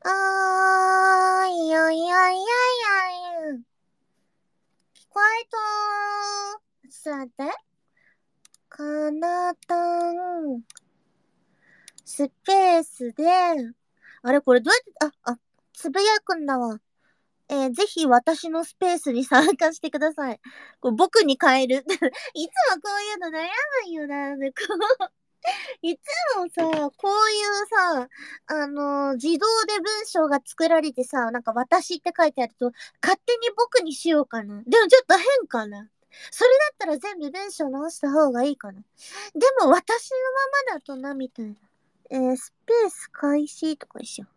あーいよいよいよいよいよ。聞こえとー。さて、かなたん、スペースで、あれこれどうやって、つぶやくんだわ。ぜひ私のスペースに参加してください。これ僕に変える。いつもこういうの悩むんよな。でいつもさ、こういうさ、自動で文章が作られてさ、なんか私って書いてあると、勝手に僕にしようかな。でもちょっと変かな。それだったら全部文章直した方がいいかな。でも私のままだとな、みたいな。スペース開始とかにしよう。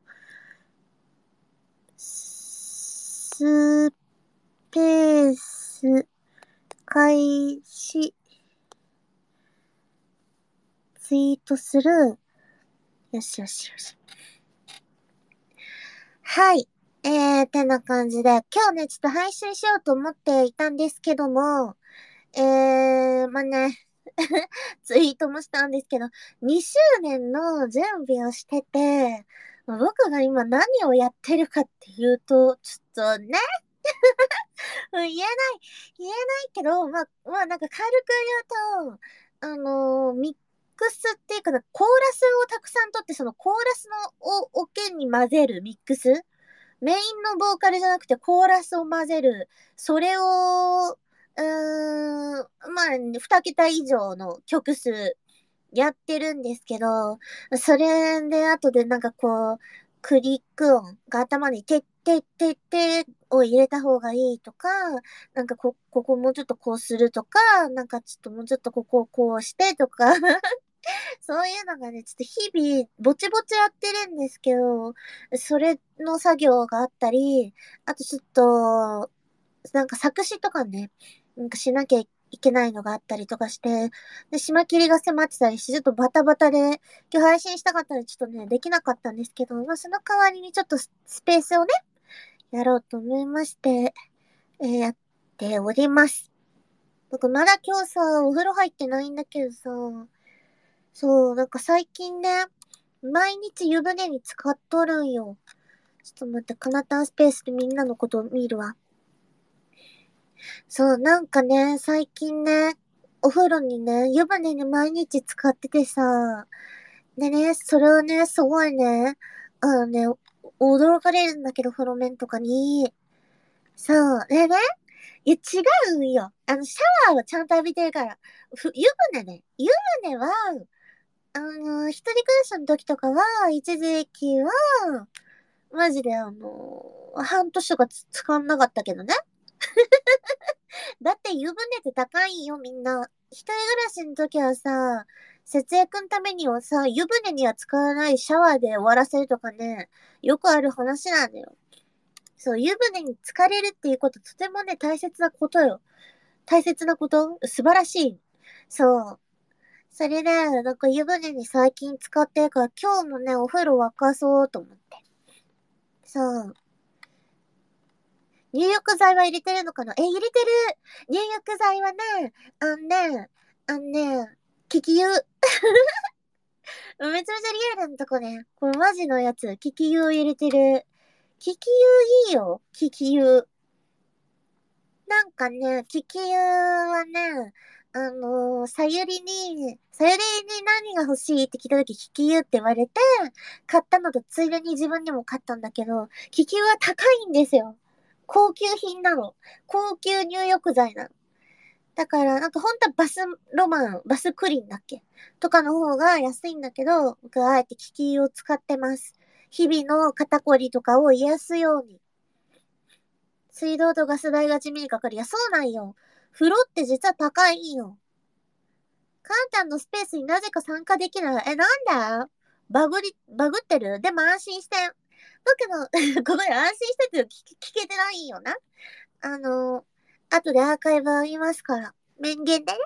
スペース開始。ツイートする。よしよしよし。はい。てな感じで、今日ね、ちょっと配信しようと思っていたんですけども、まあね、ツイートもしたんですけど、2周年の準備をしてて、僕が今何をやってるかっていうと、ちょっとね、言えないけど、まあなんか軽く言うと、ミックスっていうかな、コーラスをたくさん取って、そのコーラスのオケに混ぜるミックスメインのボーカルじゃなくてコーラスを混ぜる。それを、まあ、2桁以上の曲数やってるんですけど、それで後でなんかこう、クリック音が頭にてってってってを入れた方がいいとか、なんかここもうちょっとこうするとか、なんかちょっともうちょっとここをこうしてとかそういうのがね、ちょっと日々、ぼちぼちやってるんですけど、それの作業があったり、あとちょっと、なんか作詞とかね、なんかしなきゃいけないのがあったりとかして、で、締め切りが迫ってたりして、ちょっとバタバタで、今日配信したかったらちょっとね、できなかったんですけど、まあ、その代わりにちょっとスペースをね、やろうと思いまして、やっております。僕まだ今日さ、お風呂入ってないんだけどさ、そう、なんか最近ね、毎日湯船に浸かっとるんよ。ちょっと待って、カナタンスペースでみんなのことを見るわ。そう、なんかね、最近ね、お風呂にね、湯船に毎日浸かっててさ、でね、それをね、すごいね、驚かれるんだけど、風呂面とかに。そう、でね、いや、違うんよ。シャワーはちゃんと浴びてるから。湯船ね。湯船は、一人暮らしの時とかは、一時期は、マジで半年とか使わなかったけどね。だって湯船って高いよ、みんな。一人暮らしの時はさ、節約のためにはさ、湯船には使わないシャワーで終わらせるとかね、よくある話なんだよ。そう、湯船に浸かれるっていうこと、とてもね、大切なことよ。大切なこと素晴らしい。そう。それで、なんか湯船に最近使ってるから、今日もね、お風呂沸かそうと思って。そう。入浴剤は入れてるのかな入れてる入浴剤はね、あのね、利き湯。めちゃめちゃリアルなとこね。これマジのやつ。利き湯を入れてる。利き湯いいよ。利き湯。なんかね、利き湯はね、さゆりに何が欲しいって聞いたとき、利き湯って言われて、買ったのとついでに自分にも買ったんだけど、利き湯は高いんですよ。高級品なの。高級入浴剤なの。だから、なんか本当はバスクリーンだっけとかの方が安いんだけど、僕はあえて利き湯を使ってます。日々の肩こりとかを癒すように。水道とガス代が地味にかかる。いや、そうなんよ。風呂って実は高いんよ。カンタンのスペースになぜか参加できない。なんだバグってるでも安心して。僕のここで安心してって聞けてないんよな。あの、後でアーカイブありますから。面言でね。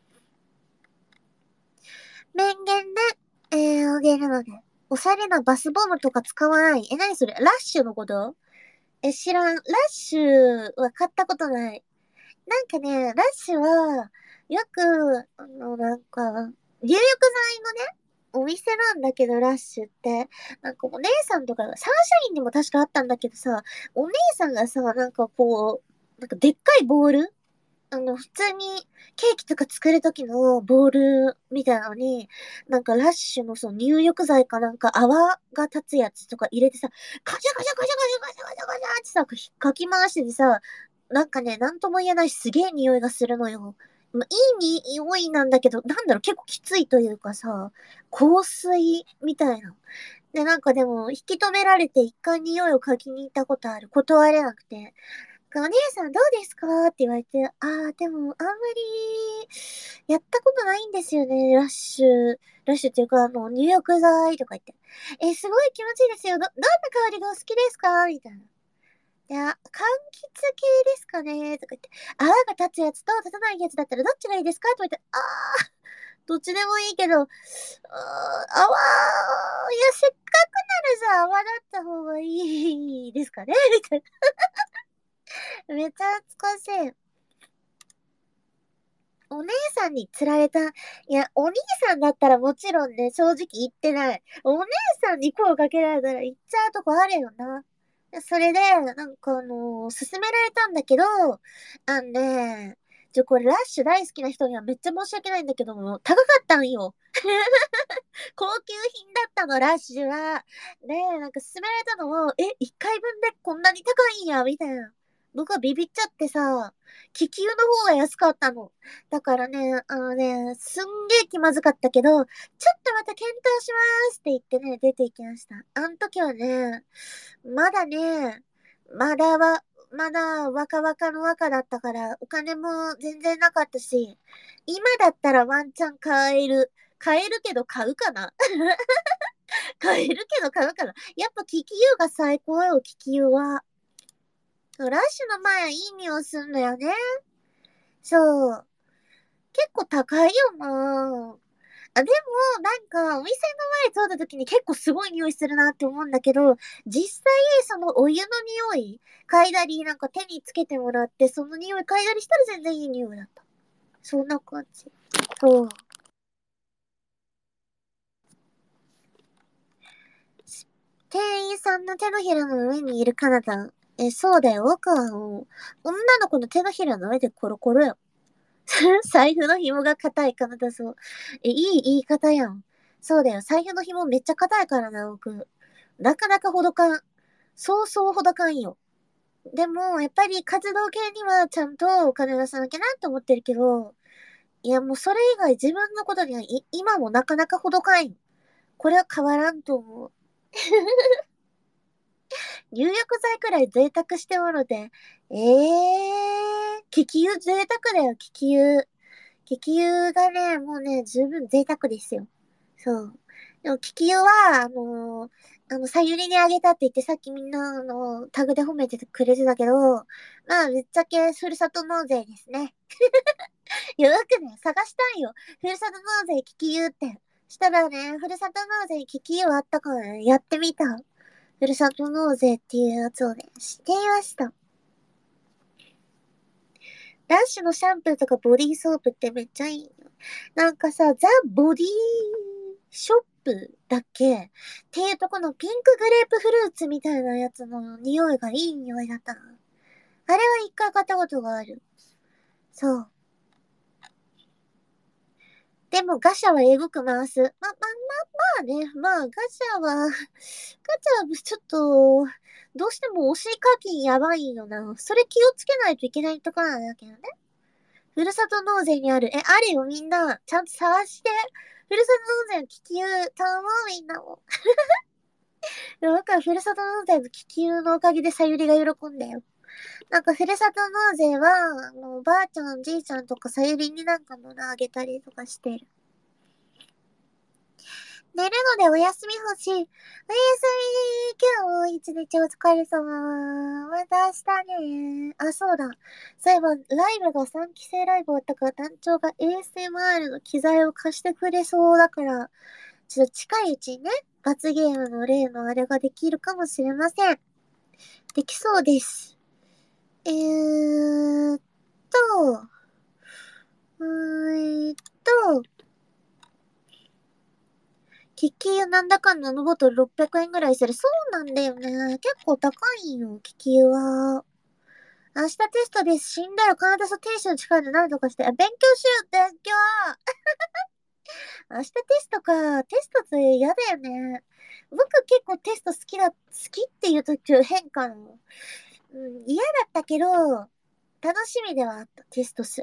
面言で、あげるので。おしゃれなバスボムとか使わない。何それラッシュのこと知らん。ラッシュは買ったことない。なんかね、ラッシュは、よく、なんか、入浴剤のね、 お店なんだけど、ラッシュって。なんかお姉さんとかが、サンシャインにも確かあったんだけどさ、お姉さんがさ、なんかこう、なんかでっかいボール普通にケーキとか作るときのボールみたいなのに、なんかラッシュのその入浴剤かなんか泡が立つやつとか入れてさ、カシャカシャカシャカシャカシャカシャカシャってさ、かき回しててさ、なんかね、なんとも言えないすげえ匂いがするのよ。まいい匂いなんだけど、なんだろう、結構きついというかさ、香水みたいな。で、なんかでも、引き止められて一回匂いを嗅ぎに行ったことある。断れなくて。お姉さんどうですかって言われて、でも、あんまり、やったことないんですよね、ラッシュ。ラッシュっていうか、入浴剤とか言って。すごい気持ちいいですよ。どんな香りがお好きですかみたいな。いや、柑橘系ですかねとか言って。泡が立つやつと立たないやつだったらどっちがいいですかとか言って、どっちでもいいけど、泡、いや、せっかくならさ、泡だった方がいいですかねみたいな。めっちゃ懐かしい。お姉さんに釣られた。いや、お兄さんだったらもちろんね、正直言ってない。お姉さんに声をかけられたら言っちゃうとこあるよな。それで、なんか勧められたんだけど、ね、これラッシュ大好きな人にはめっちゃ申し訳ないんだけども、高かったんよ。高級品だったの、ラッシュは。で、なんか勧められたのも、一回分でこんなに高いんや、みたいな。僕はビビっちゃってさ、気球の方が安かったの。だからね、すんげー気まずかったけど、ちょっとまた検討しますって言ってね、出て行きました。あの時はね、まだね、まだは、まだ若々の若だったから、お金も全然なかったし、今だったらワンチャン買える。買えるけど買うかな買えるけど買うかな。やっぱ気球が最高よ、気球は。ラッシュの前はいい匂いすんだよね。そう。結構高いよな。でも、なんか、お店の前通った時に結構すごい匂いするなって思うんだけど、実際、そのお湯の匂い嗅いだり、なんか手につけてもらって、その匂い嗅いだりしたら全然いい匂いだった。そんな感じ。そう。店員さんの手のひらの上にいるカナダン。そうだよ。僕は女の子の手のひらの上でコロコロよ。財布の紐が硬いカナダそう。いい言い方やん。そうだよ。財布の紐めっちゃ硬いからな、僕。なかなかほどかん。そうそうほどかんよ。でも、やっぱり活動系にはちゃんとお金出さなきゃなって思ってるけど、いやもうそれ以外自分のことには今もなかなかほどかんよ。これは変わらんと思う。入浴剤くらい贅沢してもろて。気球贅沢だよ、気球。気球がね、もうね、十分贅沢ですよ。そう。でも気球は、さゆりにあげたって言ってさっきみんな、タグで褒めてくれてたけど、まあ、ぶっちゃけ、ふるさと納税ですね。いや、よくね、探したんよ。ふるさと納税気球って。したらね、ふるさと納税気球あったからね、やってみた。ふるさと納税っていうやつをね、していました。ラッシュのシャンプーとかボディーソープってめっちゃいいよ。なんかさ、ザ・ボディショップだっけっていうとこのピンクグレープフルーツみたいなやつの匂いがいい匂いだったな。あれは一回買ったことがある。そう。でもガシャはえぐく回す。ね。まあガシャは、ガチャはちょっと、どうしても押し課金やばいよな。それ気をつけないといけないところなんだけどね。ふるさと納税にある。あるよ、みんな。ちゃんと探して。ふるさと納税の気球、頼もう、みんなも。でも僕はふるさと納税の気球のおかげでさゆりが喜んだよ。なんか、ふるさと納税は、ばあちゃん、じいちゃんとかさゆりになんか物あげたりとかしてる。寝るのでお休み欲しい。おやすみ。今日一日お疲れ様。また明日ね。そうだ。そういえば、ライブが3期生ライブ終わったから団長が ASMR の機材を貸してくれそうだから、ちょっと近いうちにね、罰ゲームの例のあれができるかもしれません。できそうです。えーっと、うーんと、 キキユなんだかんだのボトル600円ぐらいする。そうなんだよね。結構高いよ、キキユは。明日テストです。死んだら必ずテンション力で何とかして。勉強しよう、勉強。明日テストか。テストって嫌だよね。僕結構テスト好きっていう時変かな。嫌だったけど、楽しみではあった、テストする。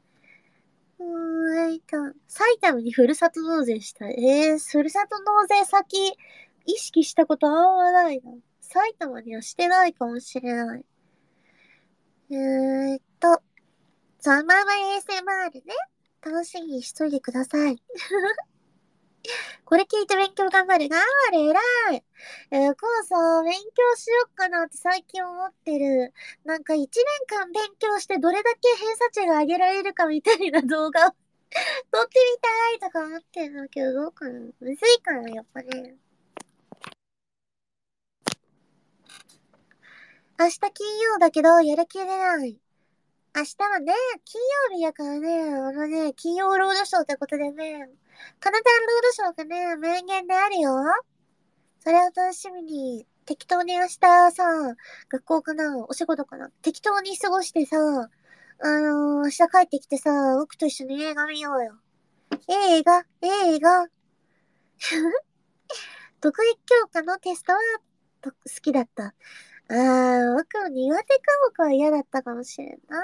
埼玉にふるさと納税したい。ふるさと納税先、意識したことあんまないな。埼玉にはしてないかもしれない。ざまま ASMR ね。楽しみにしといてください。これ聞いて勉強頑張る。頑張れ、偉い。こうさ、勉強しよっかなって最近思ってる。なんか1年間勉強してどれだけ偏差値が上げられるかみたいな動画を撮ってみたいとか思ってるんだけど、どうかな。むずいかな、やっぱね。明日金曜だけど、やる気出ない。明日はね、金曜日やからね、金曜ロードショーってことでね、カナダンロードショーがね、名言であるよ。それを楽しみに、適当に明日さ、学校かな、お仕事かな、適当に過ごしてさ、明日帰ってきてさ、僕と一緒に映画見ようよ。映画。得意教科のテストは好きだった。僕も苦手科目は嫌だったかもしれんな。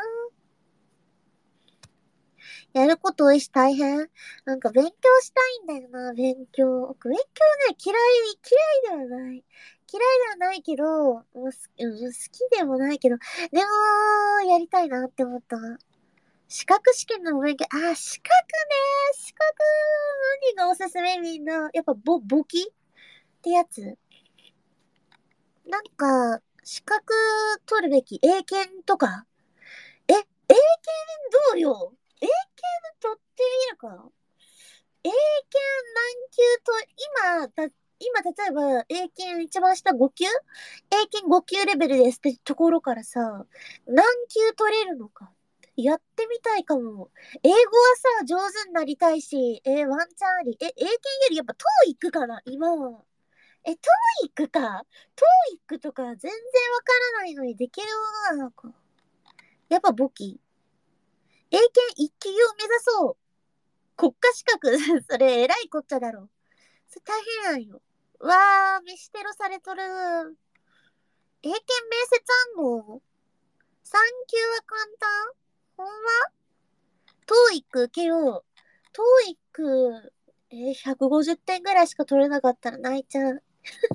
やること多いし大変。なんか勉強したいんだよな、勉強。僕、勉強ね、嫌いではない。嫌いではないけど、好きでもないけど、でも、やりたいなって思った。資格試験の勉強、資格ね、資格、何がおすすめみんな。やっぱ、簿記ってやつ。なんか、資格取るべき英検とか。英検どうよ。英検取ってみるか。英検何級今、例えば、英検一番下5級英検5級レベルですってところからさ、何級取れるのか。やってみたいかも。英語はさ、上手になりたいし、ワンチャンあり。英検よりやっぱトーイックかな今は。トーイックか。トーイックとか全然わからないのにできるものなのか。やっぱ簿記。英検一級を目指そう。国家資格それ偉いこっちゃだろ。それ大変なんよ。わー、飯テロされとる。英検面接あんの ?3 級は簡単ほんまトーイック受けよう。トーイック、150点ぐらいしか取れなかったら泣いちゃう。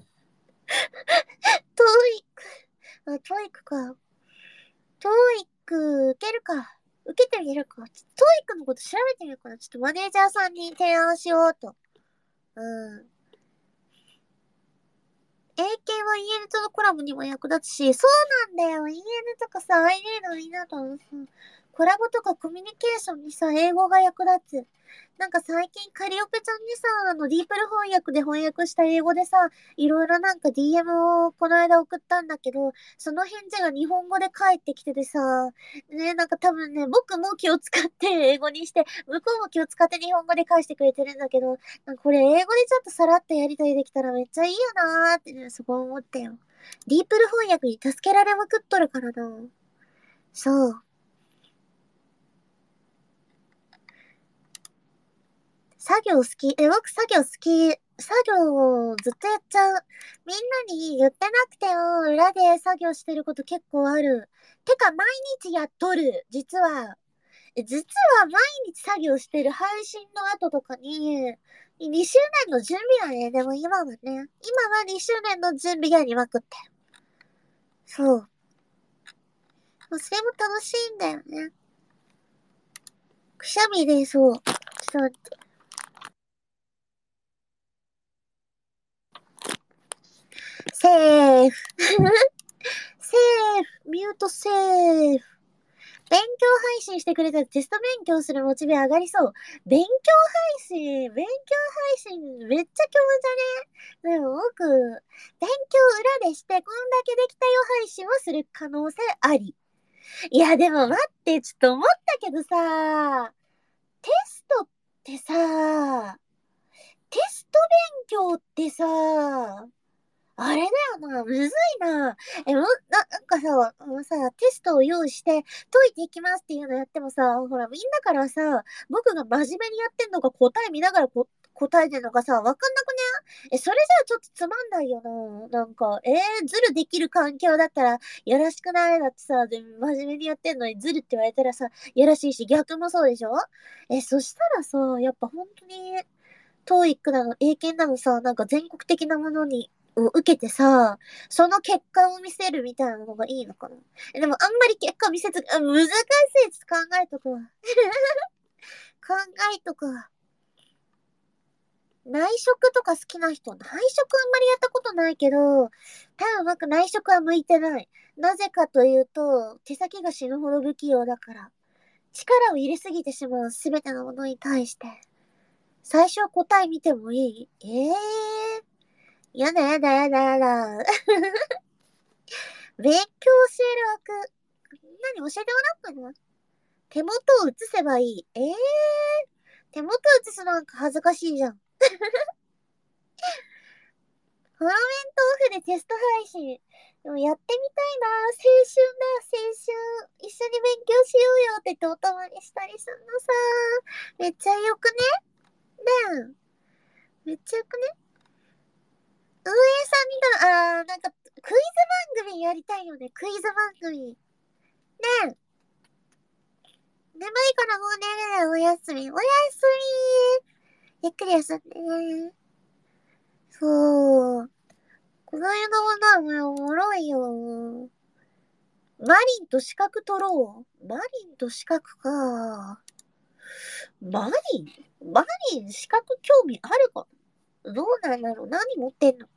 トーイック、トーイックか。トーイック受けるか。受けてみるか。トーイックのこと調べてみるかな。ちょっとマネージャーさんに提案しようと。うん。英検は EN とのコラボにも役立つし、そうなんだよ。EN とかさ、ああいうのいいなと思うさ。コラボとかコミュニケーションにさ、英語が役立つ。なんか最近カリオペちゃんにさ、ディープル翻訳で翻訳した英語でさ、いろいろなんか DM をこの間送ったんだけど、その返事が日本語で返ってきててさ、ね、なんか多分ね、僕も気を使って英語にして、向こうも気を使って日本語で返してくれてるんだけど、なんかこれ英語でちょっとさらっとやりとりできたらめっちゃいいよなーってね、そこ思ったよ。ディープル翻訳に助けられまくっとるからな。そう。作業好き。僕作業好き。作業ずっとやっちゃう。みんなに言ってなくても、裏で作業してること結構ある。てか、毎日やっとる。実は。実は毎日作業してる配信の後とかに、2周年の準備だね。でも今はね、今は2周年の準備やりまくってる。そう。それも楽しいんだよね。くしゃみで、そう。ちょっと待って。セーフ。セーフ。ミュートセーフ。勉強配信してくれたらテスト勉強するモチベ上がりそう。勉強配信、めっちゃ興味じゃねでも僕、勉強裏でして、こんだけできたよ配信をする可能性あり。いや、でも待って、ちょっと思ったけどさ、テストってさ、テスト勉強ってさ、あれだよな、むずいな。なんかさ、もうさ、テストを用意して、解いていきますっていうのやってもさ、ほら、みんなからさ、僕が真面目にやってんのか、答え見ながら答えてんのかさ、わかんなくね？それじゃあちょっとつまんないよな。なんか、ズルできる環境だったら、よろしくないだってさ、で、真面目にやってんのにズルって言われたらさ、よろしいし、逆もそうでしょ？そしたらさ、やっぱ本当に、トーイックなの、英検なのさ、なんか全国的なものを受けてさ、その結果を見せるみたいなのがいいのかな。でもあんまり結果見せず、難しい。ちょっと考えとくわ。考えとくわ。内職とか好きな人、内職あんまりやったことないけど、多分僕内職は向いてない。なぜかというと、手先が死ぬほど不器用だから。力を入れすぎてしまうすべてのものに対して。最初は答え見てもいい？やだやだやだやだ。勉強教える枠。何教えてもらったの？手元を映せばいい。手元映すのなんか恥ずかしいじゃん。フォロメントオフでテスト配信。でもやってみたいな。青春だ、青春。一緒に勉強しようよって言ってお泊まりしたりすんのさ。めっちゃよくね？ねえ。めっちゃよくね？運営さんみたいな、なんか、クイズ番組やりたいよね。クイズ番組。ねえ。眠いからもう寝る。おやすみ。おやすみ。ゆっくり休んでね。そう。この間もな、おもろいよ。マリンと資格取ろう。マリンと資格か。マリマリン資格興味あるか？どうなんだろう？何持ってんの？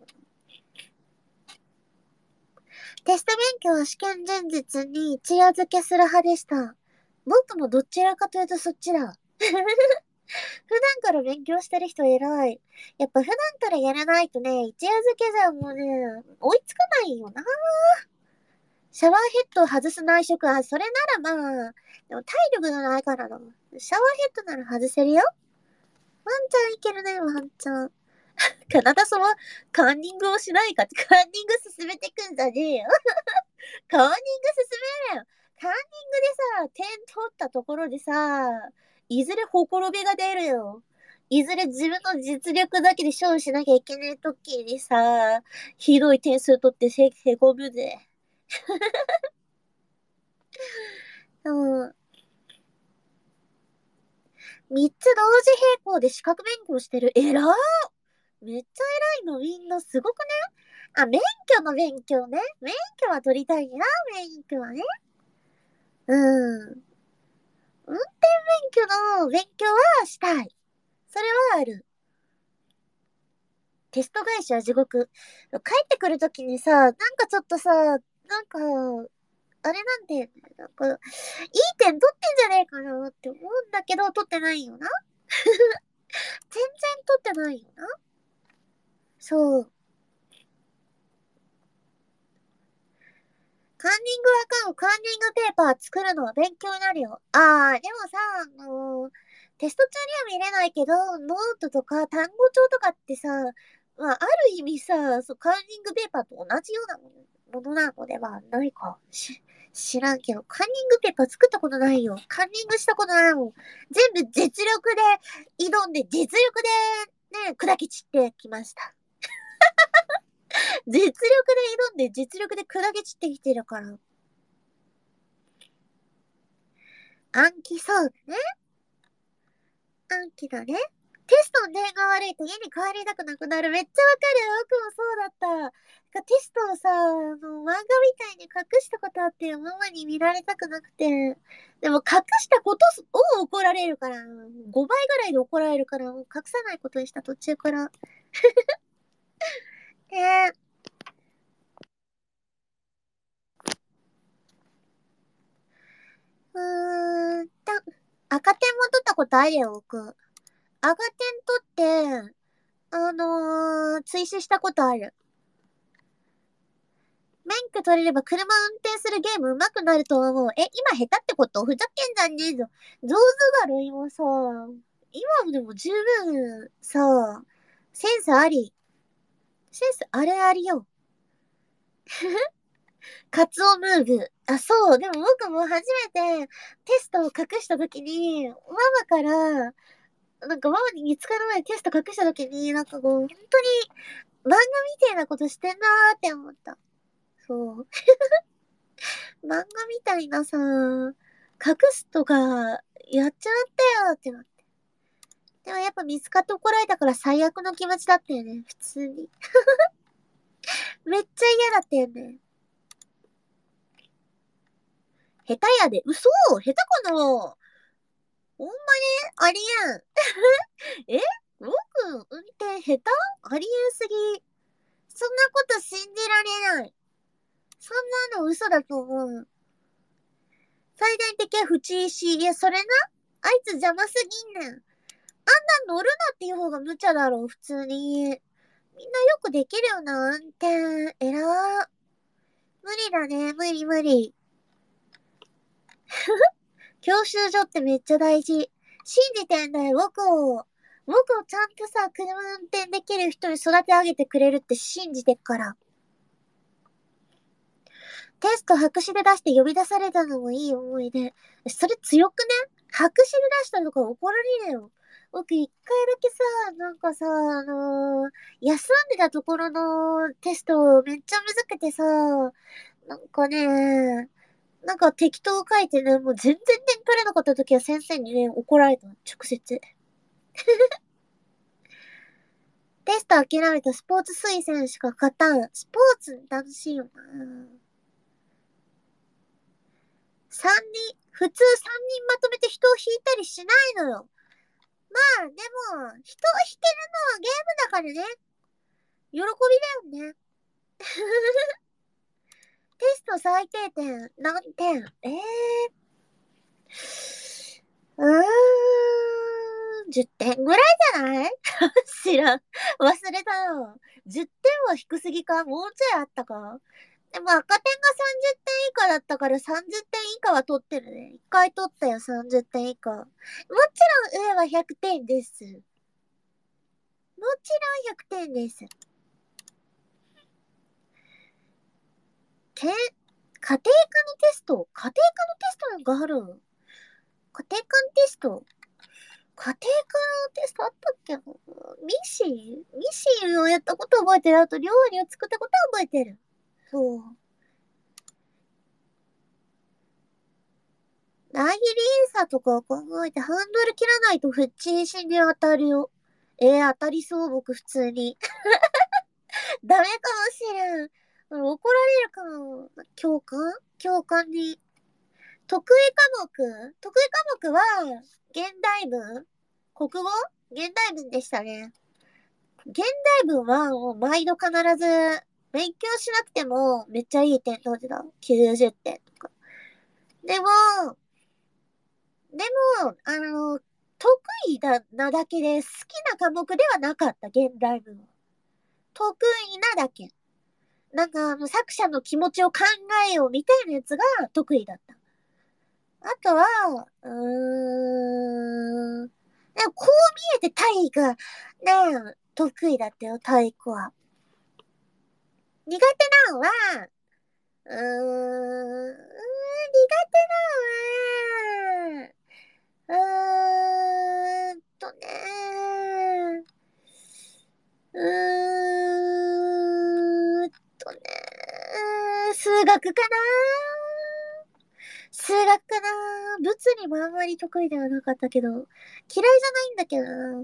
テスト勉強は試験前日に一夜漬けする派でした。僕もどちらかというとそっちだ。普段から勉強してる人偉い。やっぱ普段からやらないとね、一夜漬けじゃもうね、追いつかないよな。シャワーヘッドを外す内職は、それならまあ、でも体力がないからな。シャワーヘッドなら外せるよ。ワンちゃんいけるね、ワンちゃん。カナダ様、カンニングをしないかって、カンニング進めてくんじゃねえよ。カンニング進めるよ。カンニングでさ、点取ったところでさ、いずれほころびが出るよ。いずれ自分の実力だけで勝負しなきゃいけない時にさ、ひどい点数取ってへこむぜ。うん。三つ同時並行で資格勉強してる。偉ー。めっちゃ偉いのみんなすごくね？免許の勉強ね。免許は取りたいな、免許はね。うん。運転免許の勉強はしたい。それはある。テスト返しは地獄。帰ってくるときにさ、なんかちょっとさ、なんか、あれなんだよね。なんか、いい点取ってんじゃねえかなって思うんだけど、取ってないよな。全然取ってないよな。そう。カンニングアカウント、カンニングペーパー作るのは勉強になるよ。でもさ、テスト中には見れないけど、ノートとか単語帳とかってさ、まあ、ある意味さ、カンニングペーパーと同じようなものなのではないか。知らんけど、カンニングペーパー作ったことないよ。カンニングしたことないもん。全部実力で挑んで、実力でね、砕き散ってきました。実力で挑んで、実力で砕け散ってきてるから。暗記そうだね。暗記だね。テストの点が悪いと家に帰りたくなくなる。めっちゃわかる。僕もそうだった。テストをさ、漫画みたいに隠したことあって、ママに見られたくなくて。でも隠したことを怒られるから、5倍ぐらいで怒られるから、もう隠さないことにした途中から。ね赤点も取ったことあるよ、僕。赤点取って、追試したことある。免許取れれば車運転するゲーム上手くなると思う。今下手ってこと？ふざけんじゃねえぞ。上手だろ、今さ。今でも十分さ、 センスあり。センスあれありよ。カツオムーブ。あ、そう。でも僕も初めてテストを隠したときに、ママから、ママに見つかる前にテスト隠したときに、本当に漫画みたいなことしてんなーって思った。そう。漫画みたいなさ、隠すとか、やっちゃったよってなって。でもやっぱ見つかって怒られたから最悪の気持ちだったよね、普通に。めっちゃ嫌だったよね。下手やで。嘘下手かなほんまにありえん。え僕、運転下手ありえんすぎ。そんなこと信じられない。そんなの嘘だと思う。最大的は不注意し、いや、それな。あいつ邪魔すぎんねん。あんな乗るなっていう方が無茶だろ、普通に。みんなよくできるよな、運転。えらー。無理だね、無理無理。教習所ってめっちゃ大事。信じてんだよ、僕をちゃんとさ、車運転できる人に育て上げてくれるって信じてっから。テスト白紙で出して呼び出されたのもいい思い出。それ強くね？白紙で出したとか怒られるよ。僕一回だけさ、休んでたところのテストめっちゃむずくてさ、なんかね、適当書いてね、もう全然点取れなかった時は先生にね、怒られた。直接。テスト諦めたスポーツ推薦しか勝たん。スポーツ楽しいよな。普通三人まとめて人を引いたりしないのよ。まあ、でも、人を引けるのはゲームだからね。喜びだよね。テスト最低点、何点10点ぐらいじゃない知らん。忘れたよ。10点は低すぎかもうちょいあったかでも赤点が30点以下だったから30点以下は取ってるね。1回取ったよ、30点以下。もちろん上は100点です。もちろん100点です。家庭科のテスト家庭科のテストなんかある家庭科のテスト家庭科のテストあったっけなミシンをやったこと覚えてる。あと料理を作ったことは覚えてる。そう。ラギリン差とかを考えてハンドル切らないとフッチン死に当たるよ。当たりそう、僕普通に。ダメかもしれん。怒られるかも。教官に。得意科目は、現代文国語現代文でしたね。現代文はもう毎度必ず勉強しなくてもめっちゃいい点取ってた。90点とか。でも、得意なだけで好きな科目ではなかった、現代文は。得意なだけ。作者の気持ちを考えようみたいなやつが得意だった。あとは、でもこう見えて体育が、ね、得意だったよ、体育は。苦手なのは、苦手なのは、うーんとね、数学かな数学かな物理もあんまり得意ではなかったけど、嫌いじゃないんだけどな。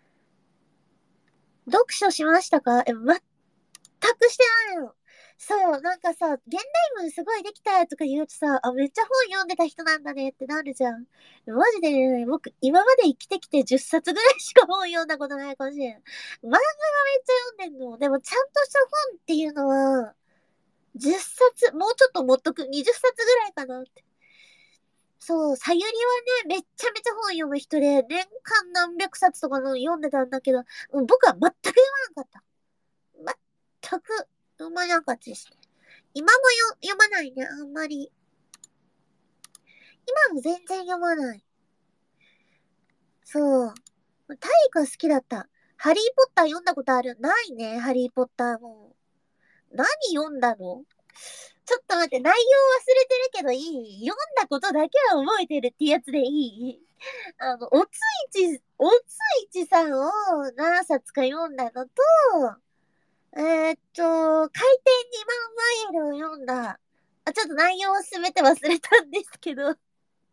読書しましたか全くしてないの。そう、現代文すごいできたとか言うとさ、めっちゃ本読んでた人なんだねってなるじゃん。マジでね、僕、今まで生きてきて10冊ぐらいしか本読んだことないかもしれん。漫画はめっちゃ読んでんの。でも、ちゃんとした本っていうのは、10冊、もうちょっと持っとく、20冊ぐらいかなって。そう、さゆりはね、めっちゃめちゃ本読む人で、年間何百冊とかの読んでたんだけど、僕は全く読まなかった。全く読まなかったですね。今も読まないね、あんまり。今も全然読まない。そう。体育は好きだった。 ハリーポッター読んだことある？ないね、ハリーポッターも。何読んだの？ちょっと待って、内容忘れてるけどいい？読んだことだけは覚えてるってやつでいい？おついちさんを何冊か読んだのと、回転2万マイルを読んだ。あ、ちょっと内容をすべて忘れたんですけど。あ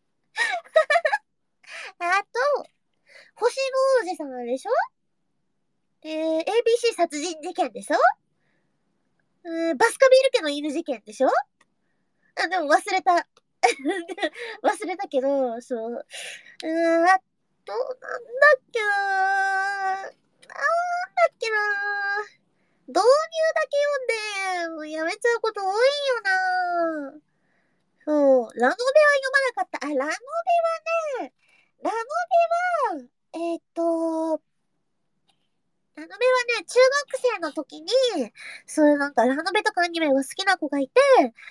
と、星の王子様でしょ？ABC 殺人事件でしょ？バスカビル家の犬事件でしょ？あ、でも忘れた。忘れたけど、そう。あと、なんだっけななんだっけな導入だけ読んで、もうやめちゃうこと多いよな。そう。ラノベは読まなかった。あ、ラノベは、ラノベはね、中学生の時に、そういうなんかラノベとかアニメが好きな子がいて、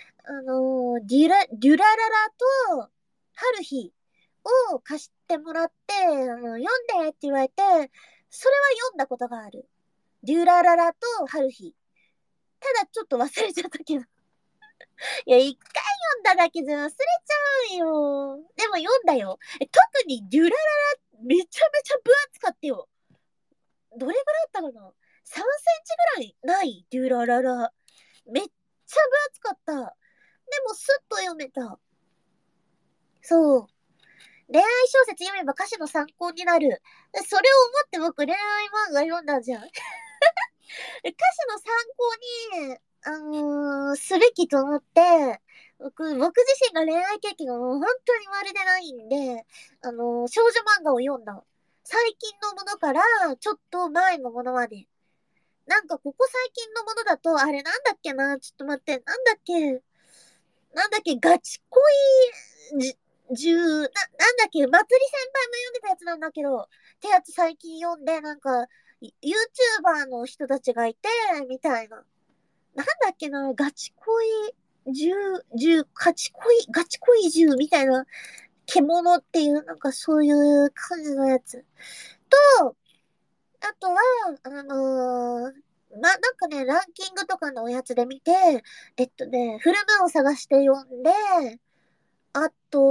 デュラララと、春日を貸してもらって、読んでって言われて、それは読んだことがある。デュラララと春日。ただちょっと忘れちゃったけど。いや、一回読んだだけじゃ忘れちゃうよ。でも読んだよ。特にデュラララめちゃめちゃ分厚かったよ。どれぐらいあったかな？ 3 センチぐらいないデュラララ。めっちゃ分厚かった。でもスッと読めた。そう。恋愛小説読めば歌詞の参考になる。それを思って僕恋愛漫画読んだじゃん。歌詞の参考に、すべきと思って、僕自身が恋愛経験がもう本当にまるでないんで、少女漫画を読んだ。最近のものから、ちょっと前のものまで。なんかここ最近のものだと、あれなんだっけな、ちょっと待って、なんだっけ、ガチ恋なんだっけ、まつり先輩も読んでたやつなんだけど、ってやつ最近読んで、なんか、YouTuber の人たちがいて、みたいな。なんだっけな、ガチ恋ガチ恋10みたいな、獣っていう、なんかそういう感じのやつ。と、あとは、なんかね、ランキングとかのおやつで見て、フルムーンを探して読んで、あ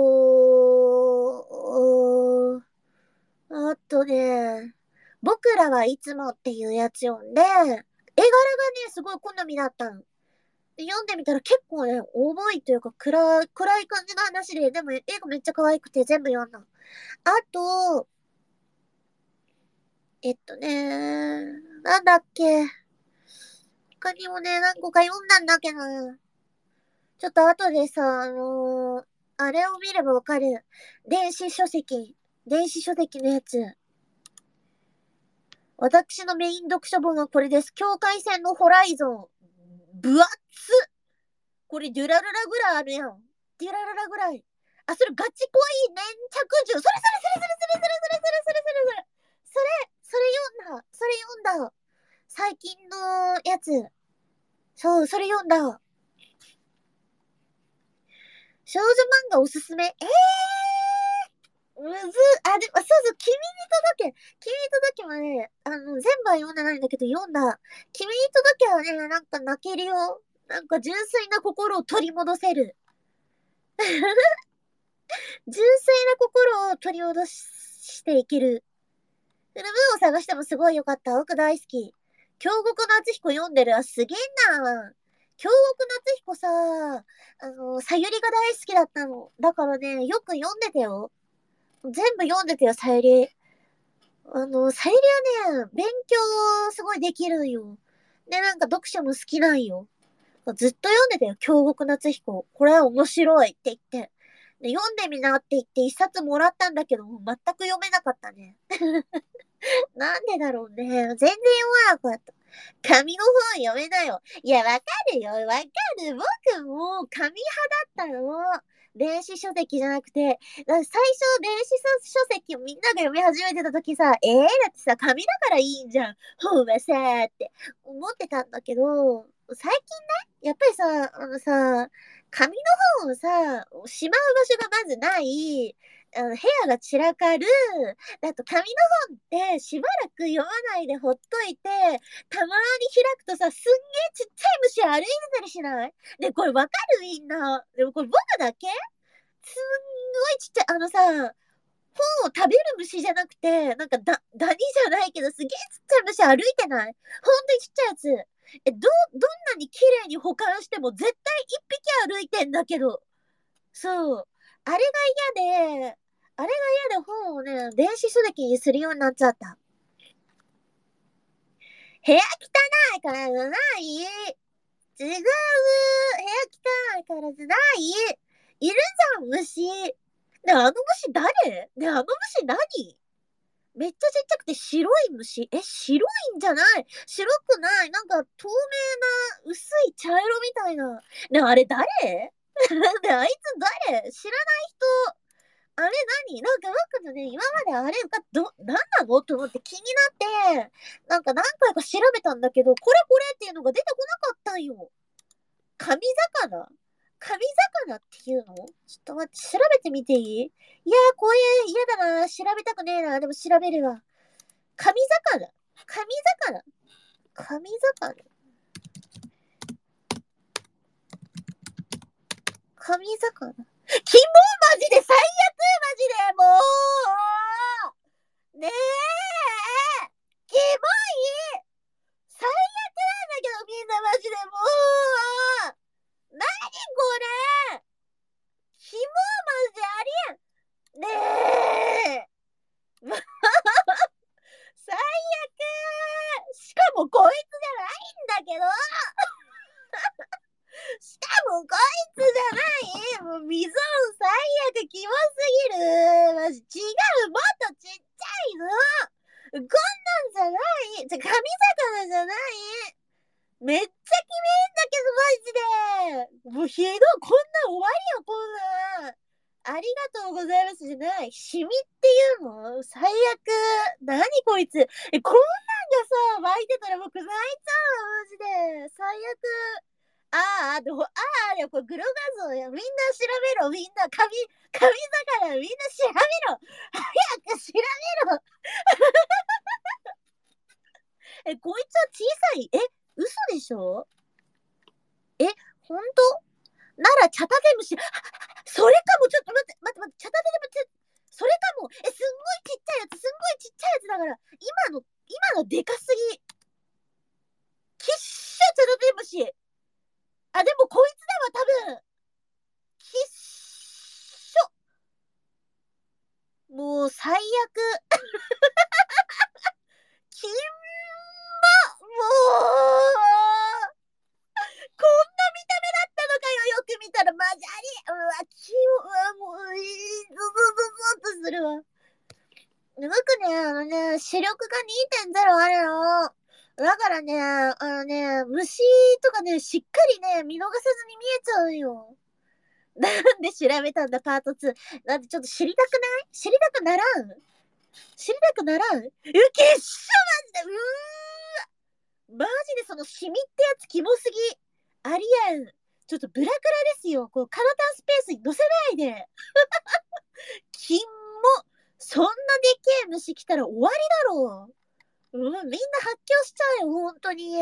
と、あとね、僕らはいつもっていうやつ読んで、絵柄がね、すごい好みだったの。で読んでみたら結構ね、重いというか暗い感じの話で、でも絵がめっちゃ可愛くて全部読んだ。あと、なんだっけ。他にもね、何個か読んだんだけど、ちょっと後でさ、あれを見ればわかる。電子書籍のやつ。私のメイン読書本はこれです。境界線のホライゾン。分厚っ。これデュラララぐらいあるやん。デュラララぐらい。あ、それガチ恋粘着銃。それ読んだ。最近のやつ。そう、それ読んだ。少女漫画おすすめ。むず、あ、でも、そう、君に届けはね、全部は読んでないんだけど、読んだ。君に届けはね、なんか泣けるよ。なんか純粋な心を取り戻せる。純粋な心を取り戻していける。フルムーンを探してもすごい良かった。僕大好き。京極夏彦読んでる。あ、すげえな。京極夏彦さ、さゆりが大好きだったの。だからね、よく読んでたよ。全部読んでたよ、さゆり。さゆりはね、勉強すごいできるよ。で、なんか読書も好きなんよ。ずっと読んでたよ、京極夏彦。これは面白いって言って。で、読んでみなって言って一冊もらったんだけど、全く読めなかったね。なんでだろうね。全然読まなかった。紙の本読めなよ。いや、わかるよ。わかる。僕も紙派だったの。電子書籍じゃなくて、最初電子書籍をみんなが読み始めてた時さ、だってさ、紙だからいいんじゃん。本はさーって思ってたんだけど、最近ね、やっぱりさ、紙の本をさ、しまう場所がまずない。 部屋が散らかる。あと紙の本ってしばらく読まないでほっといて、たまに開くとさ、すんげえちっちゃい虫歩いてたりしない？で、これわかるみんな。でもこれ僕だけすんごいちっちゃい、本を食べる虫じゃなくて、なんかダニじゃないけど、すげえちっちゃい虫歩いてない？ほんとにちっちゃいやつ。どんなに綺麗に保管しても絶対一匹歩いてんだけど。そう。あれが嫌で、あれが嫌で本をね、電子書籍にするようになっちゃった。部屋汚いからじゃない。違う。部屋汚いからじゃない。いるじゃん、虫。で、あの虫誰？で、あの虫何？めっちゃちっちゃくて白い虫。白いんじゃない？白くない。なんか透明な薄い茶色みたいな。で、あれ誰？で、あいつ誰？知らない人。あれ何？なんか僕のね、今まであれがなんなのと思って気になって、なんか何回か調べたんだけど、これこれっていうのが出てこなかったんよ。神魚？神魚っていうの？ちょっと待って、調べてみていい？いやー、これ嫌だな。調べたくねえな。でも調べるわ。神魚？神魚？神魚？神魚？キモマジで最悪！マジでもうねえキモい！最悪なんだけどみんなマジでもう何これキモマジありえんねえ最悪しかもこいつじゃないんだけどしかもこいつじゃないもう溝最悪キモすぎるマジ違うもっとちっちゃいのこんなんじゃない神魚じゃないめっちゃキメんだけどマジでもうひどいこんな終わりよこんなんありがとうございますじゃないシミっていうの最悪何こいつこんなんがさ湧いてたら僕泣いちゃうマジで最悪でもこれグロ画像や。みんな調べろ。みんな神魚みんな調べろ。早く調べろ。こいつは小さい。嘘でしょ？ほんと？なら、チャタゲムシ。それかも、ちょっと待って、チャタゲムシ。それかも。すんごいちっちゃいやつ、すんごいちっちゃいやつだから、今のでかすぎ。きっしょ、チャタゲムシ。でもこいつだわ、多分。きっしょ。もう、最悪。きんま、もう、こんな見た目だったのかよ、よく見たら、マジあり、もう、ゾゾゾゾっとするわ。僕ね、視力が2.0あるの。だからね、虫とかね、しっかりね、見逃さずに見えちゃうよ。なんで調べたんだ、パート2。だってちょっと知りたくない？知りたくならん？知りたくならん？きっしょマジでマジでそのシミってやつキモすぎ。ありえん。ちょっとブラクラですよ。こう、カナタンスペースに載せないで。キモ。そんなでけえ虫来たら終わりだろう。みんな発狂しちゃうよ、本当に。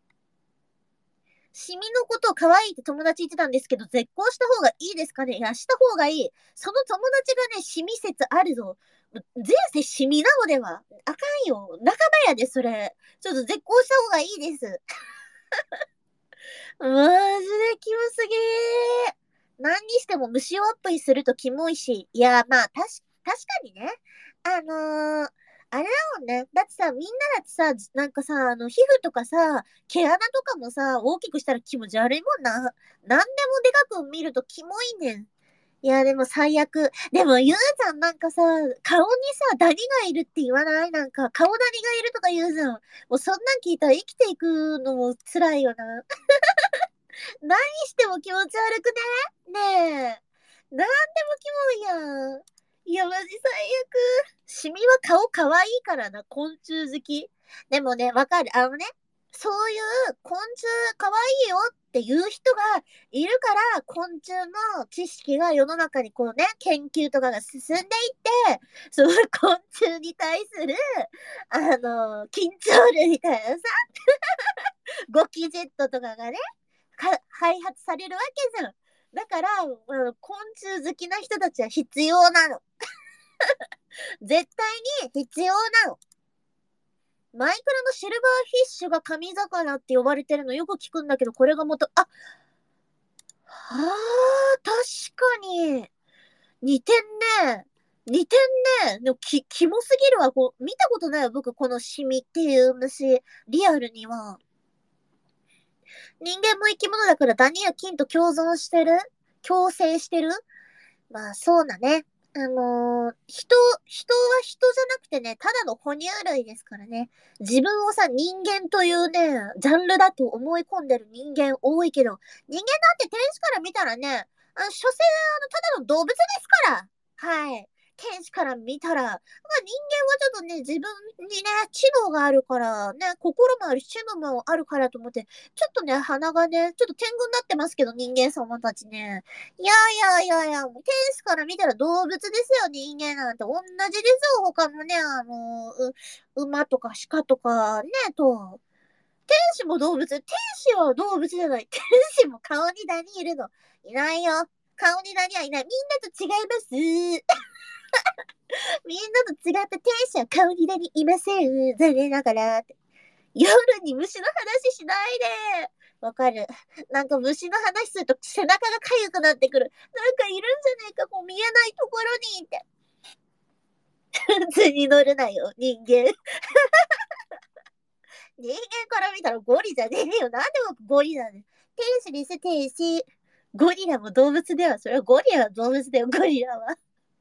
シミのことを可愛いって友達言ってたんですけど、絶交した方がいいですかね？いや、した方がいい。その友達がね、シミ説あるぞ。前世シミなのではあかんよ。仲間やで、それ。ちょっと絶交した方がいいです。マジでキモすぎー。何にしても虫をアップにするとキモいし。いや、まあ、確かにね。あれだもんね。だってさ、みんなだってさ、なんかさ、皮膚とかさ、毛穴とかもさ、大きくしたら気持ち悪いもんな。なんでもでかく見るとキモいねん。いや、でも最悪。でも、ゆうちゃんなんかさ、顔にさ、ダニがいるって言わない？なんか、顔ダニがいるとか言うじゃん。もうそんなん聞いたら生きていくのも辛いよな。何しても気持ち悪くね？ねえ。なんでもキモいやん。いや、マジ最悪。シミは顔可愛いからな、昆虫好き。でもね、わかる。そういう昆虫可愛いよっっていう人がいるから、昆虫の知識が世の中にこうね、研究とかが進んでいって、その昆虫に対する、緊張類みたいなさ、ゴキジェットとかがね、開発されるわけじゃん。だから、昆虫好きな人たちは必要なの。絶対に必要なの。マイクラのシルバーフィッシュが神魚って呼ばれてるのよく聞くんだけど、これが元、はあ、確かに。似てんね。似てんね。でもキモすぎるわ。見たことないよ、僕、このシミっていう虫。リアルには。人間も生き物だからダニや菌と共生してる。まあ、そうだね。人は人じゃなくてね、ただの哺乳類ですからね。自分をさ、人間というね、ジャンルだと思い込んでる人間多いけど、人間なんて天使から見たらね、所詮、ただの動物ですから。はい。天使から見たら、人間はちょっとね、自分にね、知能があるからね、心もあるし、知能もあるからと思って、ちょっとね、鼻がね、ちょっと天狗になってますけど、人間様たちね。いやいやいやいや、もう天使から見たら動物ですよ、人間なんて。同じですよ、他のね、馬とか鹿とかね、と。天使も動物、天使は動物じゃない。天使も顔にダニいるの。いないよ。顔にダニはいない。みんなと違います。みんなと違って天使は顔にダニいません。残念ながら。夜に虫の話しないで。わかる。なんか虫の話すると背中が痒くなってくる。なんかいるんじゃねえか、こう見えないところにって。図に乗るなよ、人間。人間から見たらゴリじゃねえよ。なんで僕ゴリなの？天使です、天使。ゴリラも動物では、それはゴリラは動物だよ、ゴリラは。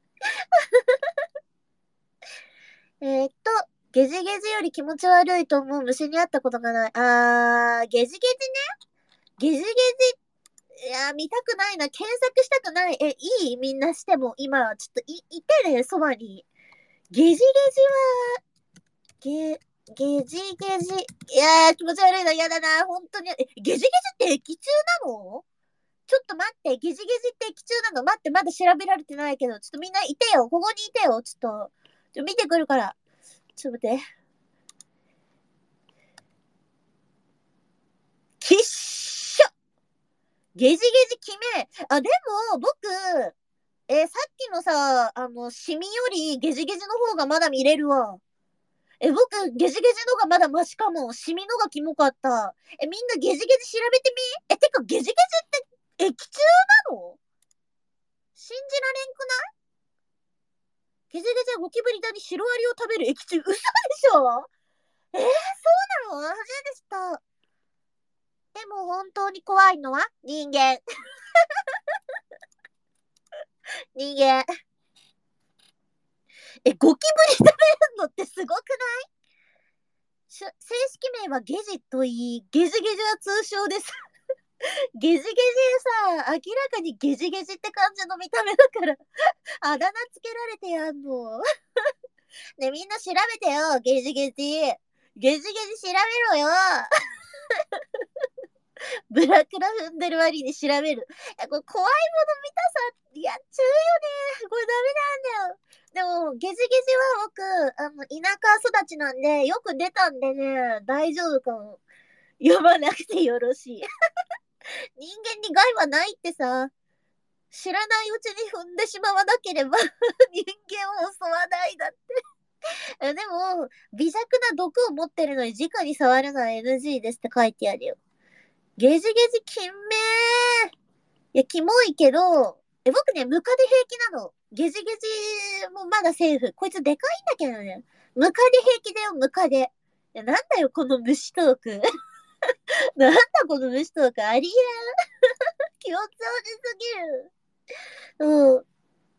えーっと、ゲジゲジより気持ち悪いと思う虫に会ったことがない。ゲジゲジね。ゲジゲジ、いや見たくないな。検索したくない。いいみんなしても。今、ちょっといてね、そばに。ゲジゲジは、ゲジゲジ。いやー、気持ち悪いな。やだな。本当に。ゲジゲジって液中なの？ちょっと待って。ゲジゲジって液中なの？待って、まだ調べられてないけど。ちょっとみんないてよ。ここにいてよ。ちょっと見てくるから。ちょっと待って。きっしょゲジゲジ決め。でも、僕、さっきのさ、シミよりゲジゲジの方がまだ見れるわ。僕、ゲジゲジのがまだマシかも。シミのがキモかった。みんなゲジゲジ調べてみ。てか、ゲジゲジって液中なの？信じられんくない？ゲジゲジはゴキブリだにシロアリを食べる液中。嘘でしょ？そうなの？初めて知った。でも本当に怖いのは人間。人間。ゴキブリ食べるのってすごくない？正式名はゲジと言い、ゲジゲジは通称です。ゲジゲジさ、明らかにゲジゲジって感じの見た目だから、あだ名つけられてやんの。ね、みんな調べてよ、ゲジゲジ。ゲジゲジ調べろよ。ブラクラ踏んでる割に調べる。これ怖いもの見たさ、やっちゃうよね。これダメなんだよ。でも、ゲジゲジは僕、田舎育ちなんで、よく出たんでね、大丈夫かも。読まなくてよろしい。人間に害はないってさ、知らないうちに踏んでしまわなければ人間を襲わないだって。でも、微弱な毒を持ってるのに直に触るのは NG ですって書いてあるよ。ゲジゲジ金名。いや、キモいけど、僕ね、ムカデ平気なの。ゲジゲジもまだセーフ。こいつでかいんだけどね。ムカデ平気だよ、ムカデ。いや、なんだよ、この虫トーク。なんだこの虫トーク。ありえん。気持ち悪すぎる。うん。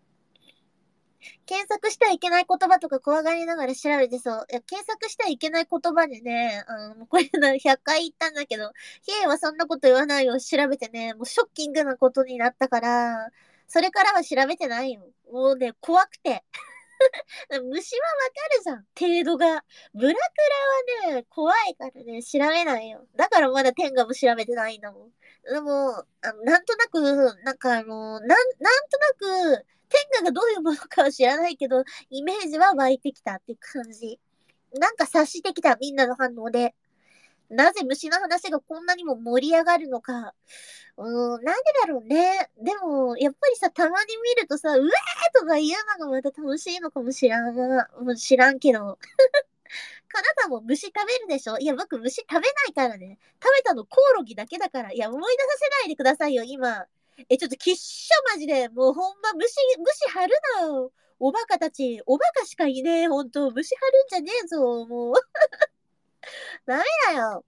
検索してはいけない言葉とか怖がりながら調べてそう。いや、検索してはいけない言葉でね、これ100回言ったんだけど、ヒエはそんなこと言わないよ。調べてね、もうショッキングなことになったから、それからは調べてないよ。もうね、怖くて。虫はわかるじゃん、程度が。ブラクラはね、怖いからね、調べないよ。だからまだ天下も調べてないんだもん。 でも、なんとなく、なんとなく、天下がどういうものかは知らないけど、イメージは湧いてきたっていう感じ。なんか察してきた、みんなの反応で。なぜ虫の話がこんなにも盛り上がるのか。なんでだろうね。でも、やっぱりさ、たまに見るとさ、うわーとか言うのがまた楽しいのかもしらんが、もう知らんけど。かなたも虫食べるでしょ？いや、僕虫食べないからね。食べたのコオロギだけだから。いや、思い出させないでくださいよ、今。ちょっときっしょマジで。もうほんま虫張るなよ。おバカたち。おバカしかいねえ、ほんと。虫張るんじゃねえぞ、もう。ダメだよ。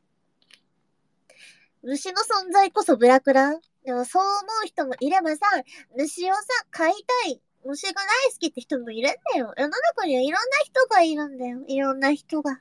虫の存在こそブラクラ。でもそう思う人もいればさ、虫をさ、飼いたい。虫が大好きって人もいるんだよ。世の中にはいろんな人がいるんだよ。いろんな人が。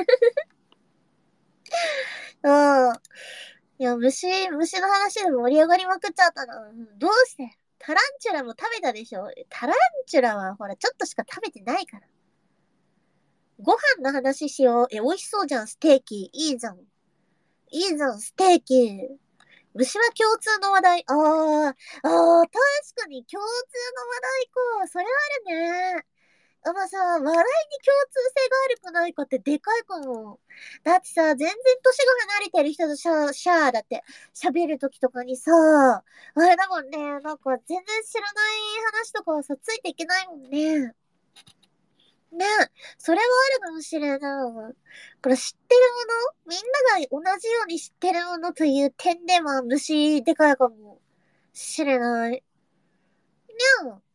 うん。いや、虫の話で盛り上がりまくっちゃったな。どうしてタランチュラも食べたでしょ？タランチュラはほら、ちょっとしか食べてないから。ご飯の話しよう。美味しそうじゃん、ステーキ。いいじゃん。いいじゃん、ステーキ。虫は共通の話題。確かに共通の話題か。それあるね。まあさ、笑いに共通性があるかないかってでかいかも。だってさ、全然年が離れてる人とだって喋るときとかにさ、あれだもんね、なんか全然知らない話とかはさ、ついていけないもんね。ね、それはあるかもしれない。これ知ってるものみんなが同じように知ってるものという点では虫でかいかもしれない。にゃん。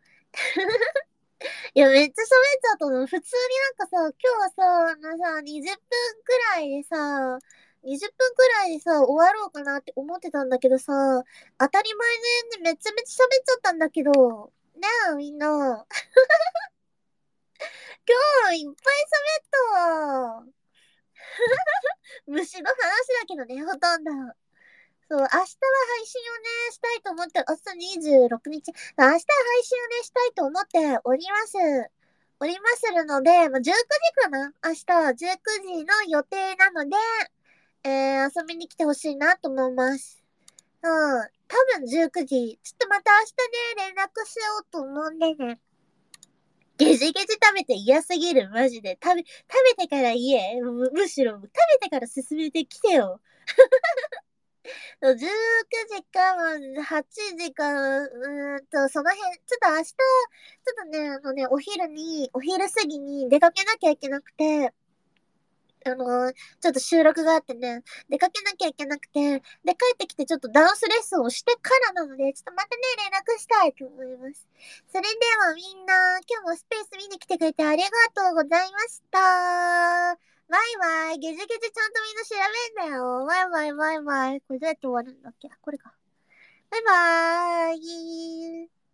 いや、めっちゃ喋っちゃったの。普通になんかさ、今日はさ、20分くらいでさ、20分くらいでさ、終わろうかなって思ってたんだけどさ、当たり前でめちゃめちゃ喋っちゃったんだけど、ねえ、みんな。今日いっぱい喋ったわ。虫の話だけどね、ほとんど。そう、明日は配信をね、したいと思って、明日26日。明日は配信をね、したいと思っております。おりまするので、19時かな明日は19時の予定なので、遊びに来てほしいなと思います。うん。多分19時。ちょっとまた明日ね、連絡しようと思うんでね。ゲジゲジ食べて嫌すぎる、マジで。食べてから言え。むしろ、食べてから進めてきてよ。19時か、8時か、その辺、ちょっと明日、ちょっとね、お昼過ぎに出かけなきゃいけなくて、ちょっと収録があってね、出かけなきゃいけなくて、で、帰ってきてちょっとダンスレッスンをしてからなので、ちょっとまたね、連絡したいと思います。それではみんな、今日もスペース見に来てくれてありがとうございました。バイバイ。ゲジゲジちゃんとみんな調べんだよ。バイバイバイバイ。これどうやって終わるんだっけ？これか。バイバーイ。